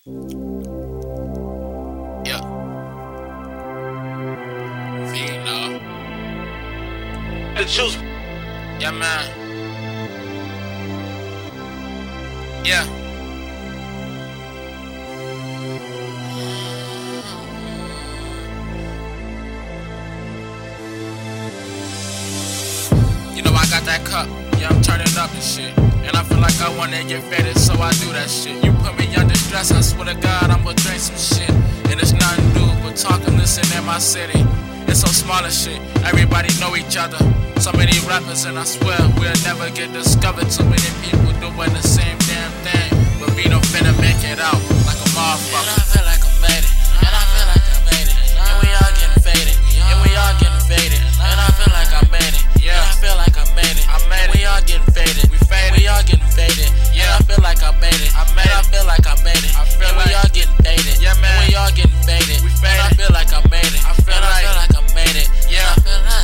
Yeah. Vino. The juice. Yeah, man. Yeah. You know I got that cup, yeah, I'm turning up and shit. And I feel like I wanna get faded, so I do that shit. You put me under stress, I swear to God, I'ma drink some shit. And it's nothing new but talking, listen in my city. It's so small and shit, everybody know each other. So many rappers and I swear we'll never get discovered. Too many people doing the same damn thing, but we don't finna make it out like a motherfucker. And I feel like I made it, and I feel like I made it. And we all getting faded, and we all getting faded. And I feel like I made it, Yeah. and I feel like I made it. I made And it. we all getting faded, We faded. we all getting faded. Yeah. And I feel like I made it, I made and I it. feel like I made it. I feel And we like- all getting faded, Yeah, man. and we all getting faded. We And I faded. feel like I made it, I feel and I like- feel like I made it. Yeah. And I feel like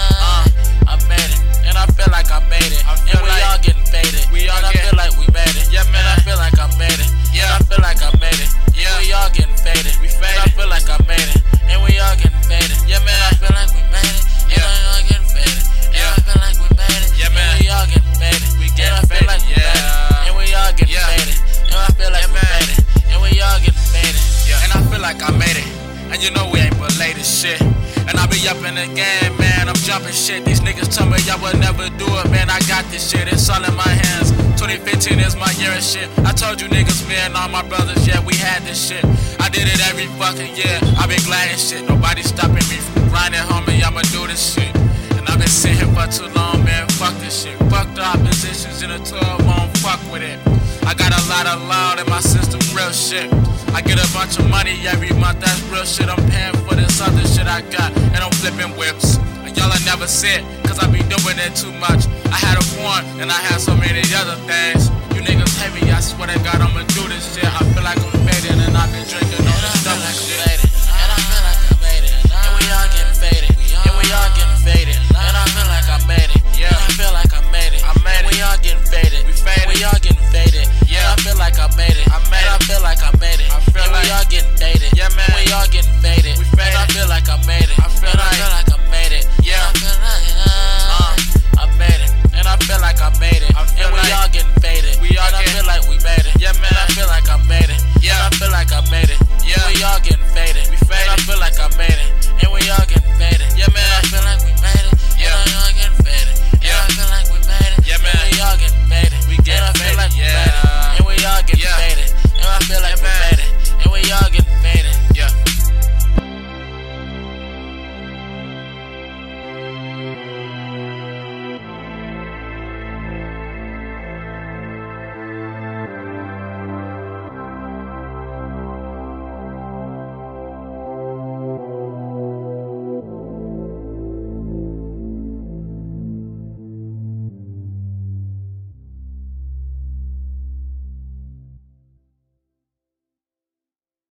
I made it, and I feel like I made it. I feel And we like- all getting faded, we all and I get- feel like we made it. Yeah, man. And I feel like I made it, Yeah. and I feel like I made it. Yeah. And we all getting faded, We and I faded. feel like I made it, and we all getting faded. Yeah, man. And I feel like we made it, Yeah. and we all getting faded. And Yeah. I feel like we made it, Yeah, man. and we all getting faded. We And getting I feel faded, like we made it, yeah. and we all getting Yeah. faded. And I feel like Yeah, we man. made it, and we all getting faded. Yeah, and I feel like I made it. And you know we ain't but latest shit. And I be up in the game, man, I'm jumping shit. These niggas tell me I would never do it, man, I got this shit, it's all in my hands. 2015 is my year and shit. I told you niggas, me and all my brothers, yeah, we had this shit. I did it every fucking year, I been glad and shit. Nobody stopping me from grinding, homie, I'ma do this shit. And I've been sitting here for too long, man, fuck this shit. Fuck the oppositions in the 12, won't fuck with it. I got a lot of loud in my system, real shit. I get a bunch of money every month, that's real shit. I'm paying for this other shit I got, and I'm flipping whips. And y'all will never see it, cause I be doing it too much. I had a porn, and I had so many other things. You niggas hate me, I swear to God I'ma do this shit.